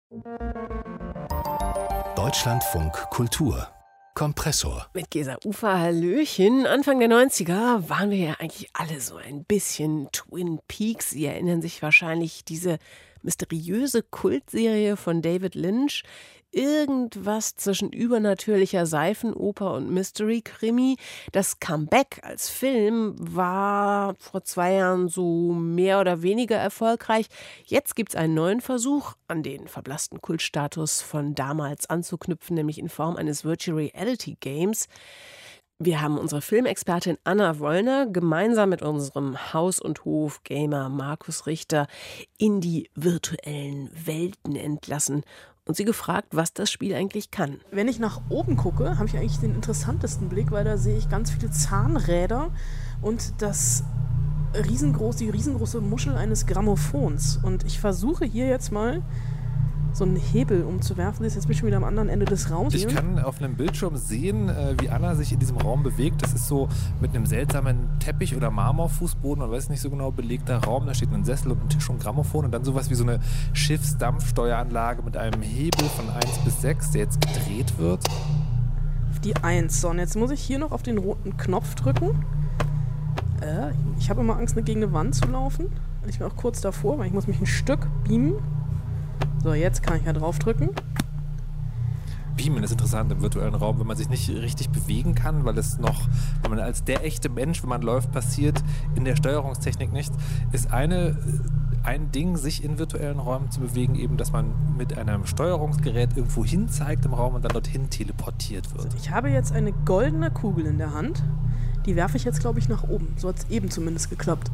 Deutschlandfunk Kultur Kompressor. Mit Gesa Ufer, Hallöchen. Anfang der 90er waren wir ja eigentlich alle so ein bisschen Twin Peaks. Sie erinnern sich wahrscheinlich diese mysteriöse Kultserie von David Lynch. Irgendwas zwischen übernatürlicher Seifenoper und Mystery-Krimi. Das Comeback als Film war vor 2 Jahren so mehr oder weniger erfolgreich. Jetzt gibt es einen neuen Versuch, an den verblassten Kultstatus von damals anzuknüpfen, nämlich in Form eines Virtual Reality Games. Wir haben unsere Filmexpertin Anna Wollner gemeinsam mit unserem Haus- und Hof-Gamer Markus Richter in die virtuellen Welten entlassen und sie gefragt, was das Spiel eigentlich kann. Wenn ich nach oben gucke, habe ich eigentlich den interessantesten Blick, weil da sehe ich ganz viele Zahnräder und die riesengroße Muschel eines Grammophons. Und ich versuche hier jetzt mal so einen Hebel umzuwerfen. Das ist jetzt schon wieder am anderen Ende des Raums. Ich kann auf einem Bildschirm sehen, wie Anna sich in diesem Raum bewegt. Das ist so mit einem seltsamen Teppich- oder Marmorfußboden, man weiß nicht so genau, belegter Raum. Da steht ein Sessel und ein Tisch und ein Grammophon und dann sowas wie so eine Schiffsdampfsteueranlage mit einem Hebel von 1 bis 6, der jetzt gedreht wird. Auf die 1. So, und jetzt muss ich hier noch auf den roten Knopf drücken. Ich habe immer Angst, gegen eine Wand zu laufen. Ich bin auch kurz davor, weil ich muss mich ein Stück beamen. So, jetzt kann ich ja draufdrücken. Beamen ist interessant im virtuellen Raum, wenn man sich nicht richtig bewegen kann, weil es noch, wenn man als der echte Mensch, wenn man läuft, passiert in der Steuerungstechnik nicht, ist ein Ding, sich in virtuellen Räumen zu bewegen, eben, dass man mit einem Steuerungsgerät irgendwo hin zeigt im Raum und dann dorthin teleportiert wird. Also ich habe jetzt eine goldene Kugel in der Hand. Die werfe ich jetzt, glaube ich, nach oben. So hat es eben zumindest geklappt.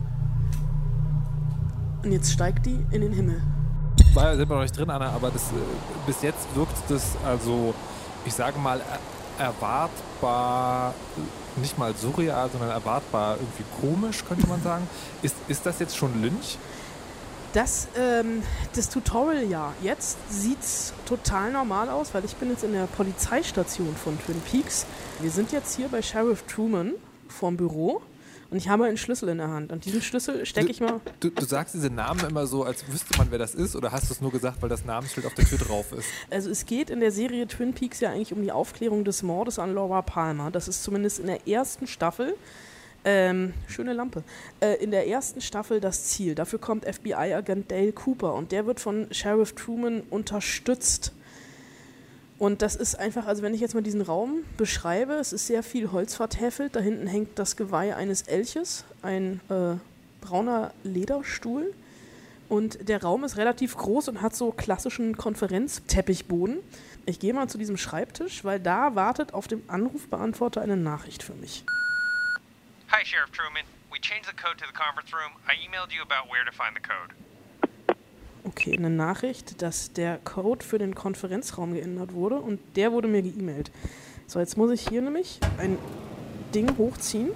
Und jetzt steigt die in den Himmel. Sind wir noch nicht drin, Anna, aber bis jetzt wirkt das also, ich sage mal, erwartbar, nicht mal surreal, sondern erwartbar irgendwie komisch, könnte man sagen. Ist das jetzt schon Lynch? Das Tutorial, ja. Jetzt sieht es total normal aus, weil ich bin jetzt in der Polizeistation von Twin Peaks. Wir sind jetzt hier bei Sheriff Truman vorm Büro. Und ich habe einen Schlüssel in der Hand. Und diesen Schlüssel stecke ich mal... Du sagst diese Namen immer so, als wüsste man, wer das ist? Oder hast du es nur gesagt, weil das Namensschild auf der Tür drauf ist? Also es geht in der Serie Twin Peaks ja eigentlich um die Aufklärung des Mordes an Laura Palmer. Das ist zumindest in der ersten Staffel... schöne Lampe. In der ersten Staffel das Ziel. Dafür kommt FBI-Agent Dale Cooper. Und der wird von Sheriff Truman unterstützt. Und das ist einfach, also wenn ich jetzt mal diesen Raum beschreibe, es ist sehr viel Holz vertäfelt. Da hinten hängt das Geweih eines Elches, ein brauner Lederstuhl. Und der Raum ist relativ groß und hat so klassischen Konferenzteppichboden. Ich gehe mal zu diesem Schreibtisch, weil da wartet auf dem Anrufbeantworter eine Nachricht für mich. Hi, Sheriff Truman. We changed the code to the conference room. I emailed you about where to find the code. Okay, eine Nachricht, dass der Code für den Konferenzraum geändert wurde und der wurde mir geemailt. So, jetzt muss ich hier nämlich ein Ding hochziehen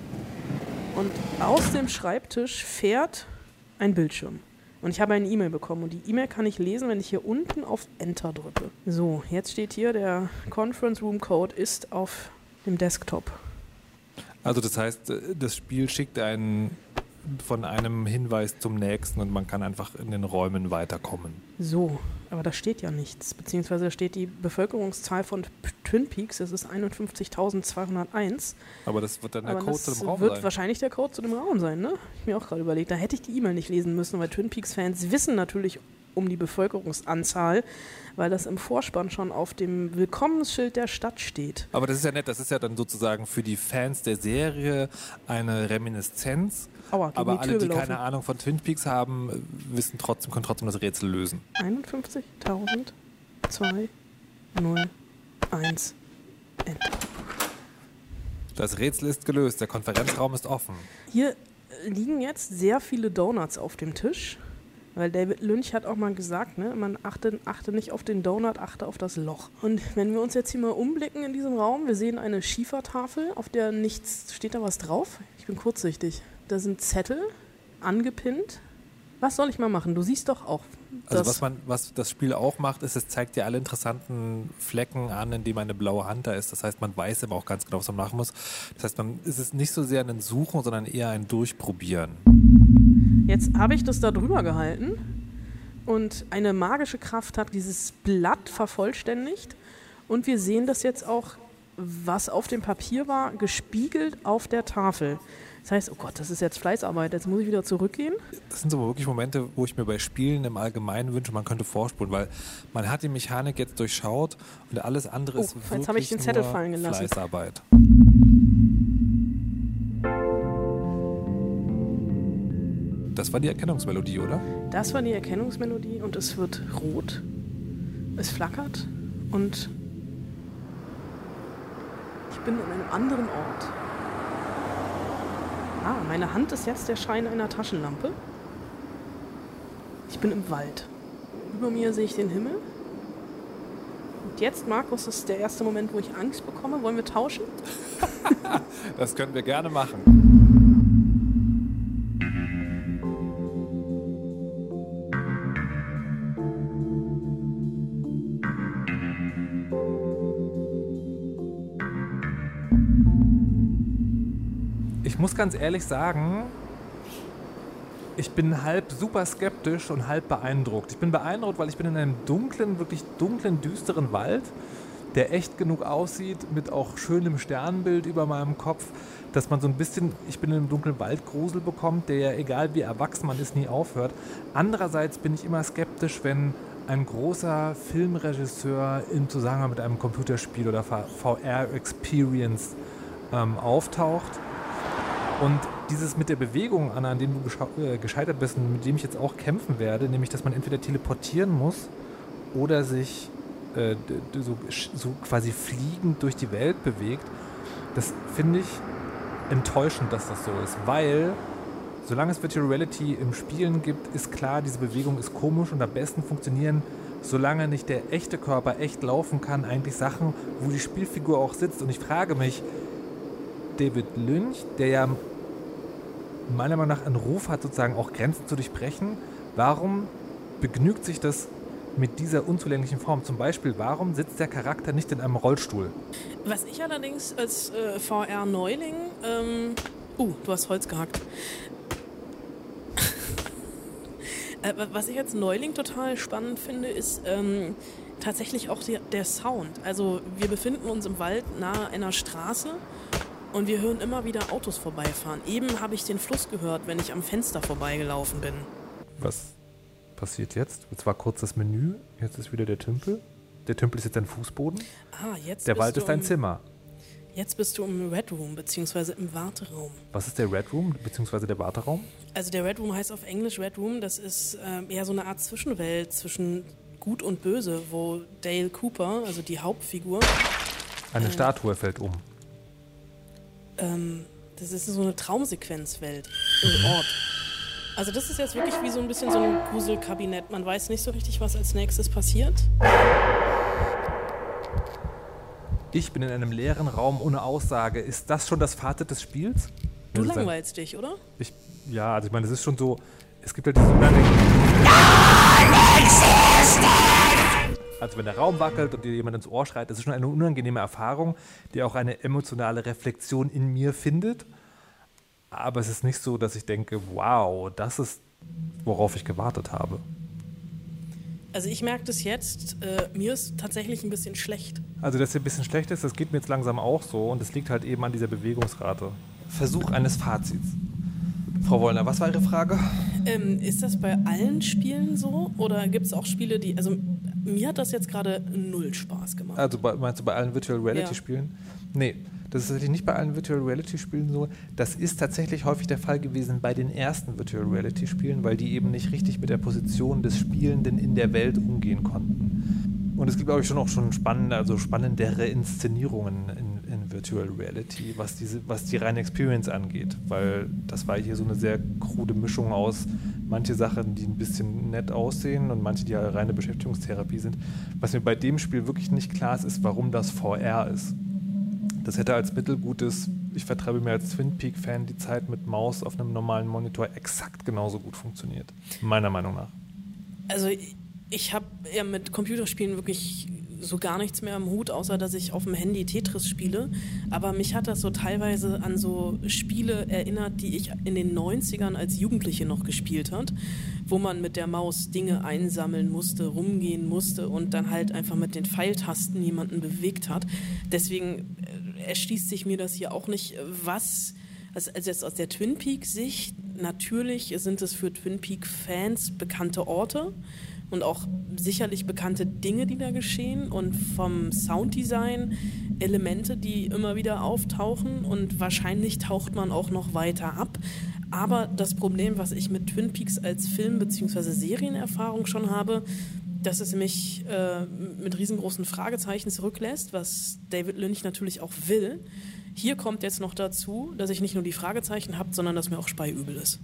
und aus dem Schreibtisch fährt ein Bildschirm. Und ich habe eine E-Mail bekommen und die E-Mail kann ich lesen, wenn ich hier unten auf Enter drücke. So, jetzt steht hier, der Conference Room Code ist auf dem Desktop. Also das heißt, das Spiel schickt einen von einem Hinweis zum nächsten und man kann einfach in den Räumen weiterkommen. So, aber da steht ja nichts. Beziehungsweise da steht die Bevölkerungszahl von Twin Peaks, das ist 51.201. Aber das wird dann der Code zu dem Raum sein. Das wird wahrscheinlich der Code zu dem Raum sein, ne? Ich mir auch gerade überlegt. Da hätte ich die E-Mail nicht lesen müssen, weil Twin Peaks-Fans wissen natürlich um die Bevölkerungsanzahl, weil das im Vorspann schon auf dem Willkommensschild der Stadt steht. Aber das ist ja nett, das ist ja dann sozusagen für die Fans der Serie eine Reminiszenz. Aua, aber alle, die gelaufen. keine Ahnung von Twin Peaks haben, können trotzdem das Rätsel lösen. 51.201. Enter. Das Rätsel ist gelöst, der Konferenzraum ist offen. Hier liegen jetzt sehr viele Donuts auf dem Tisch. Weil David Lynch hat auch mal gesagt, ne, man achte nicht auf den Donut, achte auf das Loch. Und wenn wir uns jetzt hier mal umblicken in diesem Raum, wir sehen eine Schiefertafel, auf der nichts, steht da was drauf? Ich bin kurzsichtig. Da sind Zettel, angepinnt. Was soll ich mal machen? Du siehst doch auch. Also was das Spiel auch macht, ist, es zeigt dir alle interessanten Flecken an, in dem eine blaue Hand da ist. Das heißt, man weiß immer auch ganz genau, was man machen muss. Das heißt, es ist nicht so sehr ein Suchen, sondern eher ein Durchprobieren. Jetzt habe ich das da drüber gehalten und eine magische Kraft hat dieses Blatt vervollständigt. Und wir sehen das jetzt auch, was auf dem Papier war, gespiegelt auf der Tafel. Das heißt, oh Gott, das ist jetzt Fleißarbeit, jetzt muss ich wieder zurückgehen. Das sind so wirklich Momente, wo ich mir bei Spielen im Allgemeinen wünsche, man könnte vorspulen, weil man hat die Mechanik jetzt durchschaut und alles andere ist wirklich jetzt habe ich den Zettel nur fallen gelassen. Fleißarbeit. Das war die Erkennungsmelodie, oder? Das war die Erkennungsmelodie und es wird rot. Es flackert und ich bin an einem anderen Ort. Meine Hand ist jetzt der Schein einer Taschenlampe. Ich bin im Wald. Über mir sehe ich den Himmel. Und jetzt, Markus, ist der erste Moment, wo ich Angst bekomme. Wollen wir tauschen? Das können wir gerne machen. Ich muss ganz ehrlich sagen, ich bin halb super skeptisch und halb beeindruckt. Ich bin beeindruckt, weil ich bin in einem dunklen, wirklich dunklen, düsteren Wald, der echt genug aussieht, mit auch schönem Sternbild über meinem Kopf, dass man so ein bisschen, ich bin in einem dunklen Wald Grusel bekommt, der ja, egal wie erwachsen man ist, nie aufhört. Andererseits bin ich immer skeptisch, wenn ein großer Filmregisseur im Zusammenhang mit einem Computerspiel oder VR-Experience auftaucht. Und dieses mit der Bewegung, Anna, an dem du gescheitert bist und mit dem ich jetzt auch kämpfen werde, nämlich, dass man entweder teleportieren muss oder sich so quasi fliegend durch die Welt bewegt, das finde ich enttäuschend, dass das so ist, weil solange es Virtual Reality im Spielen gibt, ist klar, diese Bewegung ist komisch und am besten funktionieren, solange nicht der echte Körper echt laufen kann, eigentlich Sachen, wo die Spielfigur auch sitzt. Und ich frage mich, David Lynch, der ja meiner Meinung nach einen Ruf hat, sozusagen auch Grenzen zu durchbrechen, warum begnügt sich das mit dieser unzulänglichen Form? Zum Beispiel, warum sitzt der Charakter nicht in einem Rollstuhl? Was ich allerdings als VR-Neuling... du hast Holz gehackt. Was ich als Neuling total spannend finde, ist tatsächlich auch der Sound. Also wir befinden uns im Wald nahe einer Straße und wir hören immer wieder Autos vorbeifahren. Eben habe ich den Fluss gehört, wenn ich am Fenster vorbeigelaufen bin. Was passiert jetzt? Jetzt war kurz das Menü, jetzt ist wieder der Tümpel. Der Tümpel ist jetzt ein Fußboden. Jetzt der Wald ist ein Zimmer. Jetzt bist du im Red Room, beziehungsweise im Warteraum. Was ist der Red Room, beziehungsweise der Warteraum? Also der Red Room heißt auf Englisch Red Room. Das ist eher so eine Art Zwischenwelt zwischen Gut und Böse, wo Dale Cooper, also die Hauptfigur... Eine Statue fällt um. Das ist so eine Traumsequenzwelt im Ort. Also das ist jetzt wirklich wie so ein bisschen so ein Gruselkabinett. Man weiß nicht so richtig, was als nächstes passiert. Ich bin in einem leeren Raum ohne Aussage. Ist das schon das Fazit des Spiels? Du langweilst dich, oder? Ja, also ich meine, es ist schon so, es gibt halt diese also wenn der Raum wackelt und dir jemand ins Ohr schreit, das ist schon eine unangenehme Erfahrung, die auch eine emotionale Reflexion in mir findet. Aber es ist nicht so, dass ich denke, wow, das ist, worauf ich gewartet habe. Also ich merke das jetzt, mir ist tatsächlich ein bisschen schlecht. Also dass es ein bisschen schlecht ist, das geht mir jetzt langsam auch so und es liegt halt eben an dieser Bewegungsrate. Versuch eines Fazits. Frau Wollner, was war Ihre Frage? Ist das bei allen Spielen so oder gibt es auch Spiele, die, also mir hat das jetzt gerade 0 Spaß gemacht. Also meinst du bei allen Virtual Reality Spielen? Nee, das ist tatsächlich nicht bei allen Virtual Reality Spielen so. Das ist tatsächlich häufig der Fall gewesen bei den ersten Virtual Reality Spielen, weil die eben nicht richtig mit der Position des Spielenden in der Welt umgehen konnten. Und es gibt, glaube ich, schon spannendere Inszenierungen in Virtual Reality, was die reine Experience angeht. Weil das war hier so eine sehr krude Mischung aus manche Sachen, die ein bisschen nett aussehen und manche, die ja reine Beschäftigungstherapie sind. Was mir bei dem Spiel wirklich nicht klar ist, warum das VR ist. Das hätte als mittelgutes, ich vertreibe mir als Twin Peak-Fan die Zeit mit Maus auf einem normalen Monitor exakt genauso gut funktioniert. Meiner Meinung nach. Also ich habe ja mit Computerspielen wirklich so gar nichts mehr am Hut, außer dass ich auf dem Handy Tetris spiele. Aber mich hat das so teilweise an so Spiele erinnert, die ich in den 90ern als Jugendliche noch gespielt habe, wo man mit der Maus Dinge einsammeln musste, rumgehen musste und dann halt einfach mit den Pfeiltasten jemanden bewegt hat. Deswegen erschließt sich mir das hier auch nicht, also jetzt aus der Twin Peaks-Sicht, natürlich sind es für Twin Peaks-Fans bekannte Orte und auch sicherlich bekannte Dinge, die da geschehen und vom Sounddesign Elemente, die immer wieder auftauchen und wahrscheinlich taucht man auch noch weiter ab. Aber das Problem, was ich mit Twin Peaks als Film- bzw. Serienerfahrung schon habe, dass es mich mit riesengroßen Fragezeichen zurücklässt, was David Lynch natürlich auch will. Hier kommt jetzt noch dazu, dass ich nicht nur die Fragezeichen habe, sondern dass mir auch speiübel ist.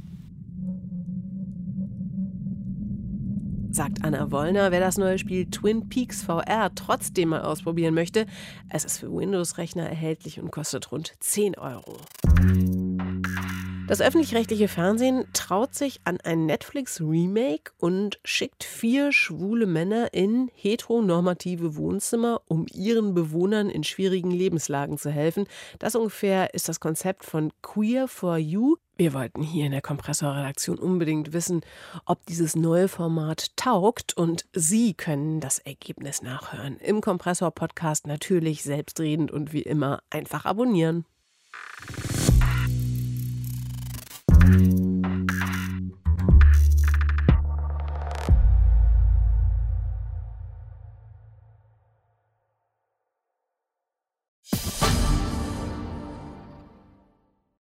Sagt Anna Wollner, wer das neue Spiel Twin Peaks VR trotzdem mal ausprobieren möchte. Es ist für Windows-Rechner erhältlich und kostet rund 10 €. Das öffentlich-rechtliche Fernsehen traut sich an ein Netflix-Remake und schickt 4 schwule Männer in heteronormative Wohnzimmer, um ihren Bewohnern in schwierigen Lebenslagen zu helfen. Das ungefähr ist das Konzept von Queer for You. Wir wollten hier in der Kompressor-Redaktion unbedingt wissen, ob dieses neue Format taugt, und Sie können das Ergebnis nachhören. Im Kompressor-Podcast natürlich selbstredend und wie immer einfach abonnieren.